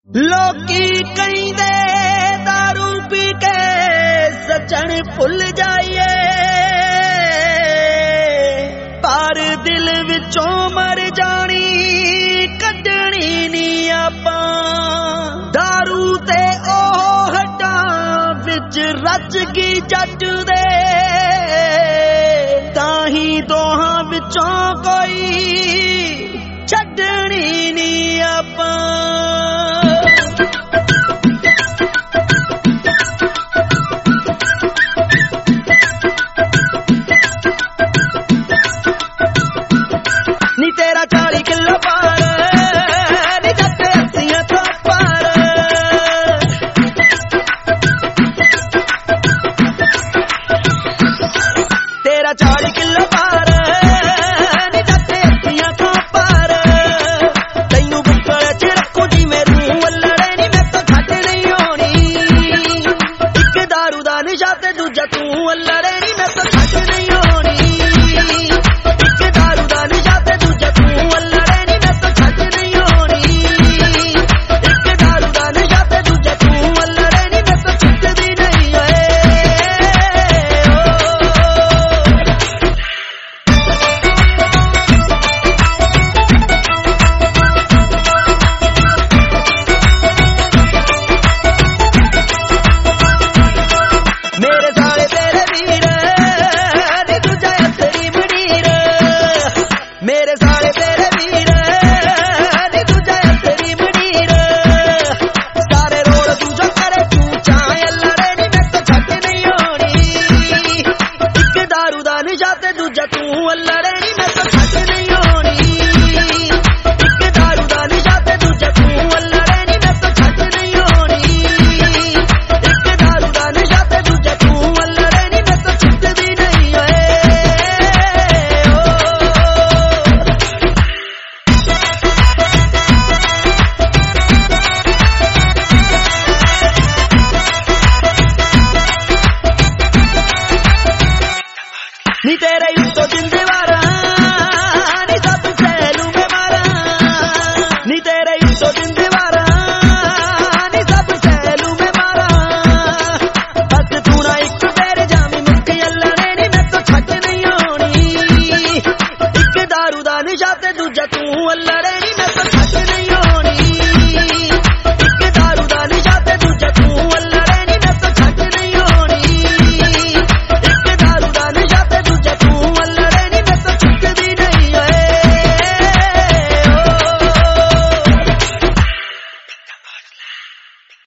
ਲੋਕੀ ਕਹਿੰਦੇ दारू पी के सजन भुल जाइए, पर दिल विचों मर जानी कड्डनी नी आपां। दारू ते ओह हड्डां विच रच गई जट दे, ताही दोहां विचों कोई छड्डनी नी आपां।